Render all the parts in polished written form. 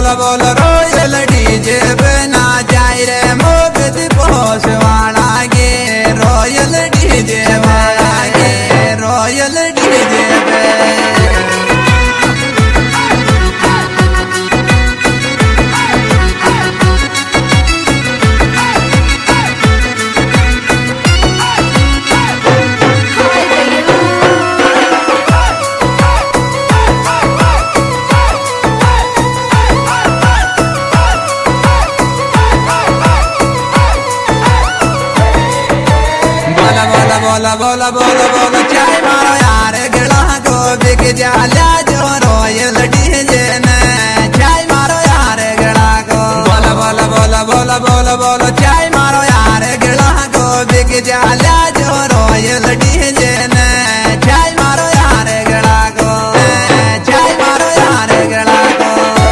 बोल royal DJ बना जाए रे मोगदी पोसवाड़ा गे रॉयल डीजे वाला गे रॉयल डीजे पे बोला बोला बोला बोला चाय मारो यार गला को बिक जाला जो रॉयल डीजे ने चाय मारो यार गला को बोला बोला बोला बोला बोला बोला चाय मारो यार गला को बिक जाला जो रॉयल डीजे ने चाय मारो यार गला को चाय मारो यार गला को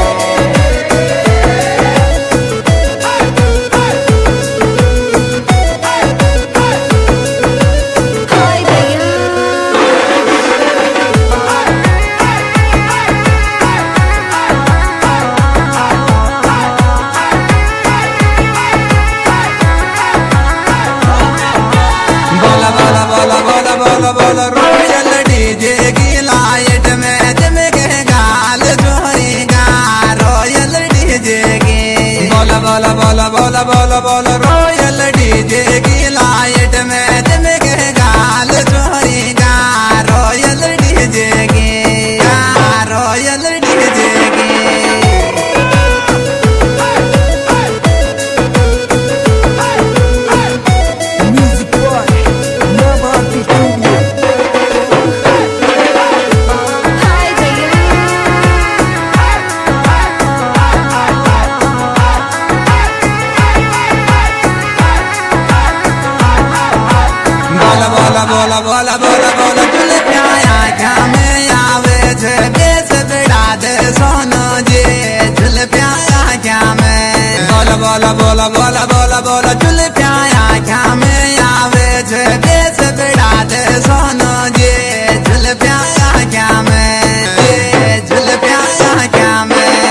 बोल रॉयल डीजे की लाइट में चमके गाल जोरी गा रॉयल डीजे की बोला बोला बोला बोला बोला बोला रॉयल डीजे की लाइट में चमके गाल जोरी गा रॉयल डीजे की रॉयल डीजे की बोला बोला बोला बोला बोला चुल प्याया क्या में आवे छे बेस बिड़ा दे सोनो जे चुल प्याया क्या में बोला बोला बोला बोला बोला बोला चुल प्याया क्या में आवे छे बेस बिड़ा दे सोनो जे चुल प्याया क्या में चुल प्याया क्या में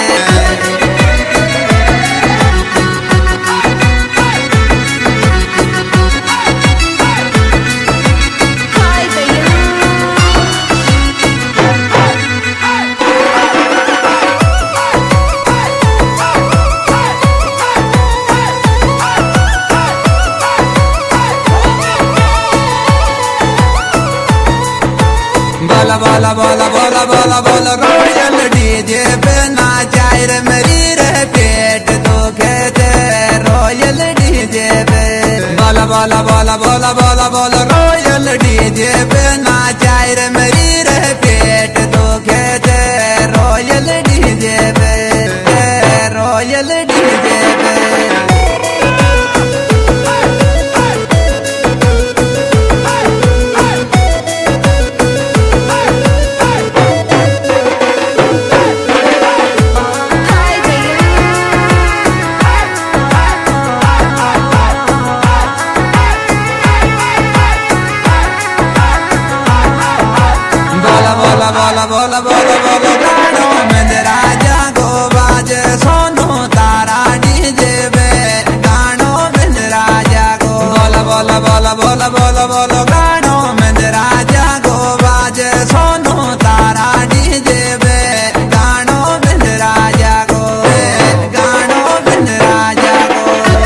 बोला बोला बोला बोला बोला बोला रॉयल डीजे पे नाचाए रे मेरी रे पेट दुखे थे रॉयल डीजे पे बोला बोला बोला बोला बोला बोला रॉयल डीजे पे नाचाए रे मेरी रे पेट दुखे थे रॉयल डीजे पे रॉयल डीजे पे बोला बोला बोला बोला बोला गानो में राजा को बाज सोनो तारा डीजे बे गानो में राजा को बोला बोला बोला बोला बोला बोला गानो में राजा को बाज सोनो तारा डीजे बे गानो में राजा को गानो में राजा को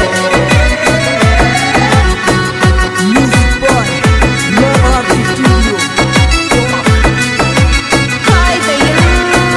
Music boy, love of the studio.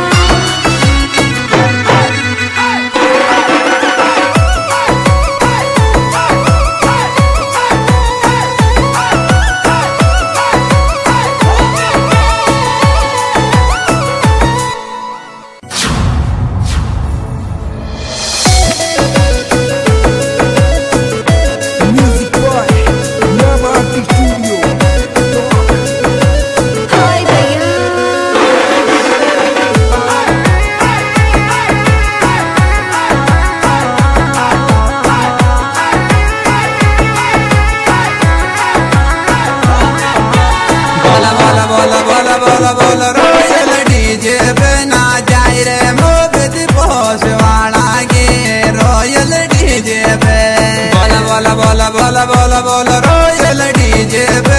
बोल बोल रोयल डीजे पे